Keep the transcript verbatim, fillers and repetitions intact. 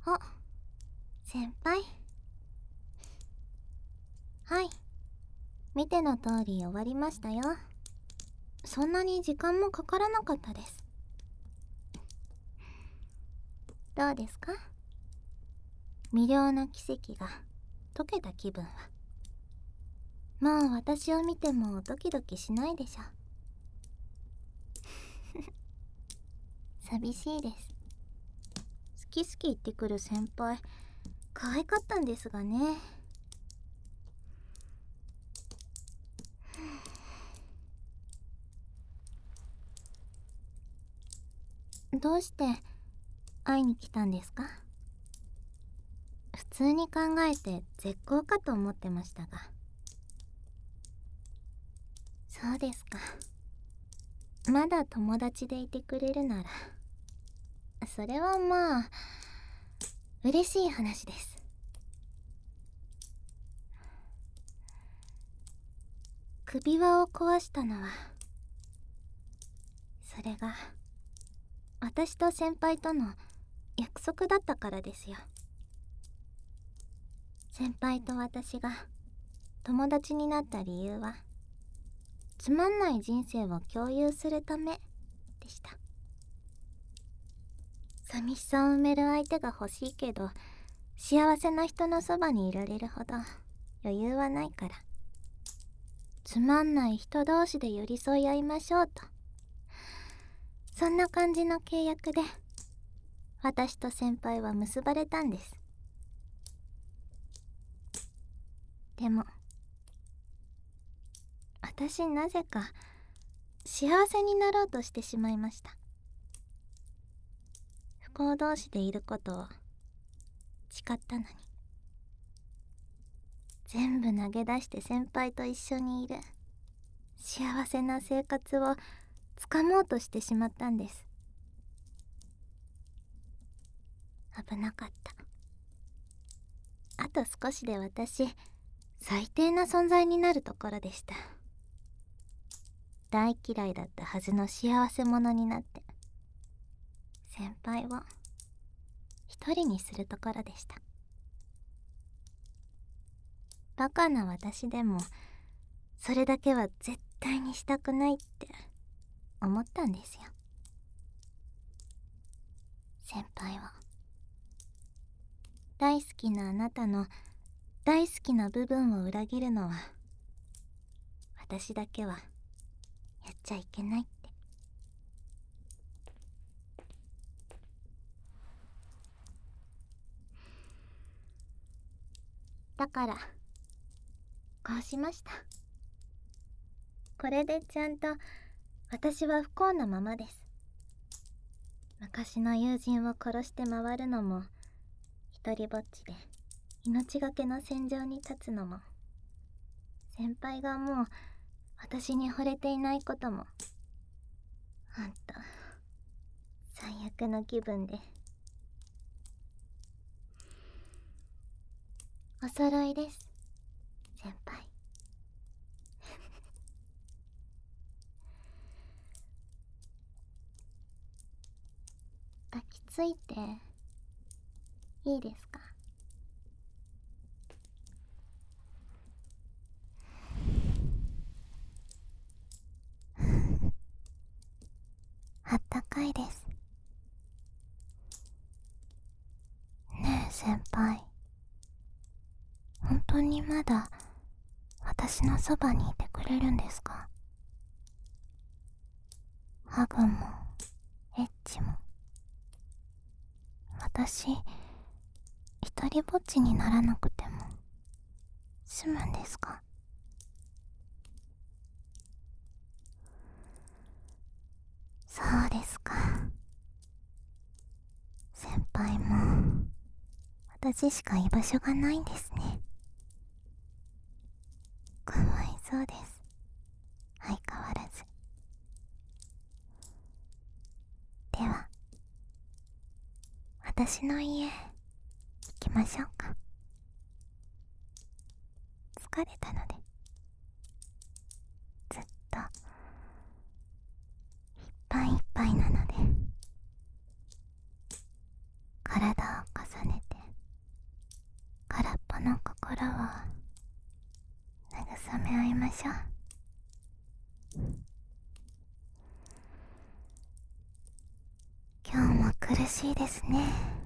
あ、先輩。はい、見ての通り終わりましたよ。そんなに時間もかからなかったです。どうですか？魅了の奇跡が解けた気分は。もう私を見てもドキドキしないでしょ。寂しいです。好き好き言ってくる先輩可愛かったんですがね。どうして会いに来たんですか？普通に考えて絶交かと思ってましたが。そうですか。まだ友達でいてくれるならそれはまあ嬉しい話です。首輪を壊したのは、それが私と先輩との約束だったからですよ。先輩と私が友達になった理由は、つまんない人生を共有するためでした。寂しさを埋める相手が欲しいけど、幸せな人のそばにいられるほど余裕はないから、つまんない人同士で寄り添い合いましょうと、そんな感じの契約で私と先輩は結ばれたんです。でも私なぜか幸せになろうとしてしまいました。不幸同士でいることを誓ったのに、全部投げ出して先輩と一緒にいる幸せな生活をつかもうとしてしまったんです。危なかった。あと少しで私最低な存在になるところでした。大嫌いだったはずの幸せ者になって先輩を一人にするところでした。バカな私でもそれだけは絶対にしたくないって思ったんですよ。先輩は大好きなあなたの大好きな部分を裏切るのは私だけはやっちゃいけないって。だからこうしました。これでちゃんと私は不幸なままです。昔の友人を殺して回るのも、一人ぼっちで命がけの戦場に立つのも、先輩がもう私に惚れていないことも、ほんと最悪の気分で。お揃いです先輩。抱きついていいですか？あったかいです。ねえ先輩、本当にまだ私のそばにいてくれるんですか？ハグもエッチも。私一人ぼっちにならなくても済むんですか？そうですか。先輩も私しか居場所がないんですね。かわいそうです、相変わらず。では私の家行きましょうか。疲れたので、ずっといっぱいいっぱいなので、体を重ねて空っぽの心を慰め合いましょう。今日も苦しいですね。